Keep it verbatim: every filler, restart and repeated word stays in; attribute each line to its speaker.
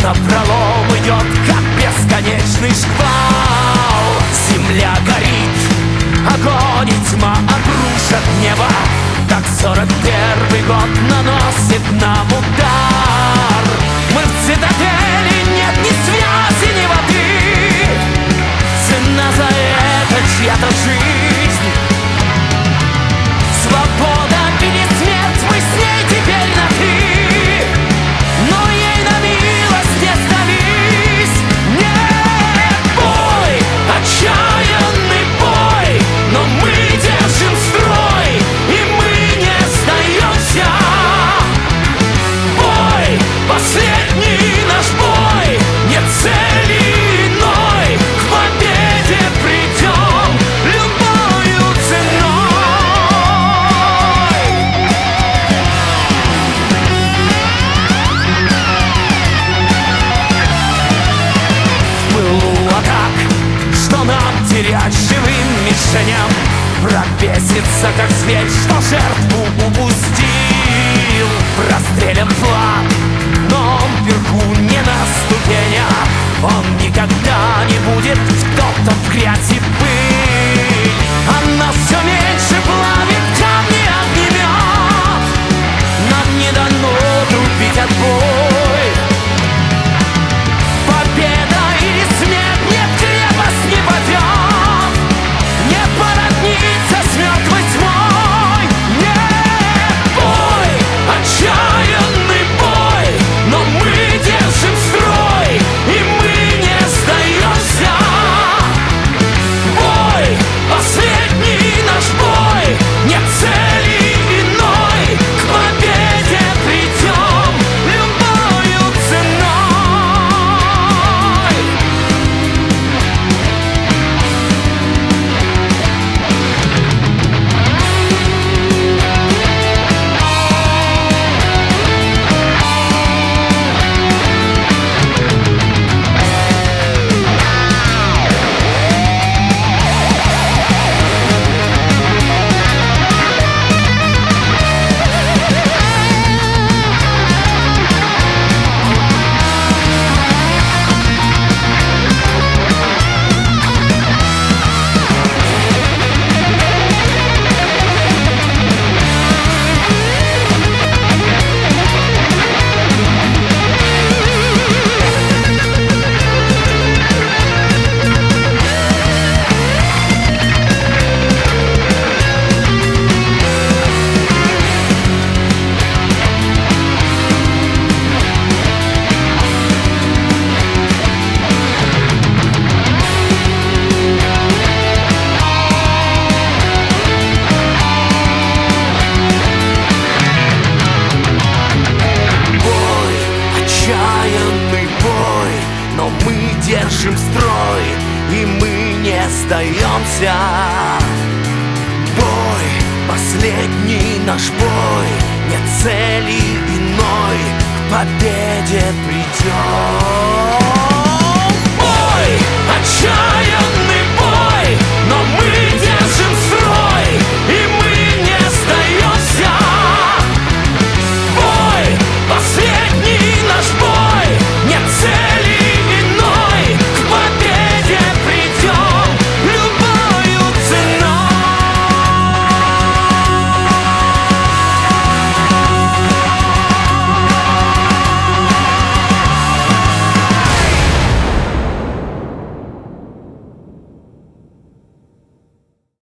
Speaker 1: напролом идет, как бесконечный шквал. Земля горит, огонь и тьма обрушат небо. Так сорок первый год наносит нам удар. Мы в цитадели, нет ни связи, ни воды. Цена за это чья-то жизнь. Свобода или смерть, мы с ней теперь на «ты». Но ей на милость не сдались. Нет, бой, отчаянный бой, но мы держим строй, и мы не сдаемся. Бой, последний наш бой, нет цели иной, к победе придем любою ценой. В пылу атак, что нам терять живым мишеням? Враг бесится, как зверь, что жертву упустил. Прострелен флаг, но он вверху не на ступенях. Он никогда не будет втоптан в грязь и пыль. А нас все меньше плавит камни огнемет. Нам не дано трубить отбой. Победа или смерть, нет, крепость не падет, не породнится с мертвой тьмой. Нет, бой, отчаянный бой, но мы держим строй, и мы не сдаемся. Бой, последний наш бой, нет цели иной, к победе придем любою ценой. Отчаянный бой, но мы держим строй, и мы не сдаемся. Бой, последний наш бой, нет цели иной, к победе придем.